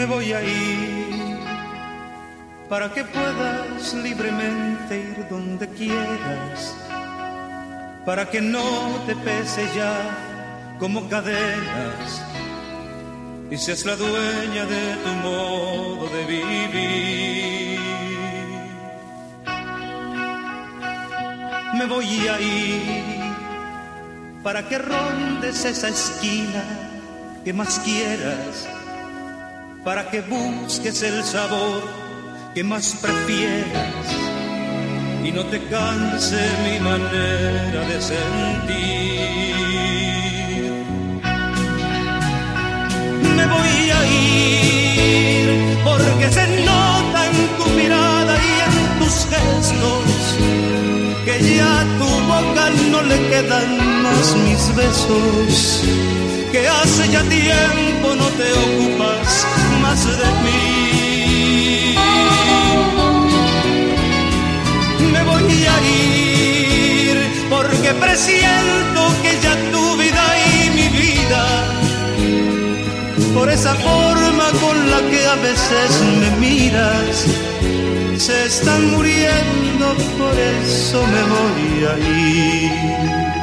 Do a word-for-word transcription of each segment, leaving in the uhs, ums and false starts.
voy a ir para que puedas libremente ir donde quieras, para que no te pese ya como cadenas y seas la dueña de tu modo de vivir. Me voy a ir para que rondes esa esquina que más quieras, para que busques el sabor que más prefieras y no te canse mi manera de sentir. Me voy a ir porque se nota en tu mirada y en tus gestos que ya a tu boca no le quedan más mis besos, que hace ya tiempo no te ocupas más de mí. Me voy a ir porque presiento que ya tu vida y mi vida, por esa forma con la que a veces me miras, se están muriendo, por eso me voy a ir.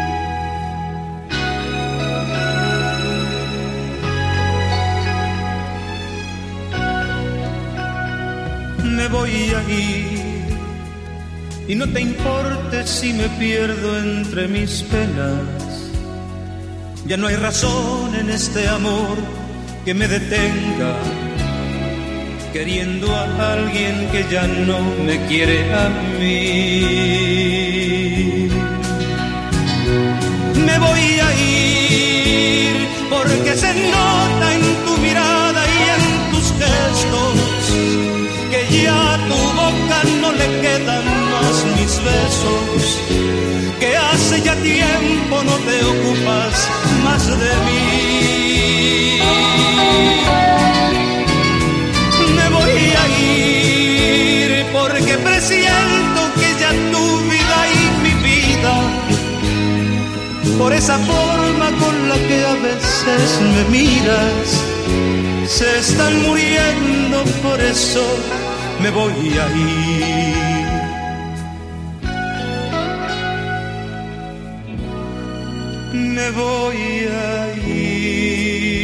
Me voy a ir y no te importe si me pierdo entre mis penas. Ya no hay razón en este amor que me detenga, queriendo a alguien que ya no me quiere a mí. Me voy a ir porque se nota en tu mirada y en tus gestos que ya a tu boca no le quedan más mis besos, que hace ya tiempo no te ocupas más de mí. Me voy a ir porque presiento que ya tu vida y mi vida, por esa forma con la que a veces me miras, se están muriendo, por eso me voy a ir. Me voy a ir.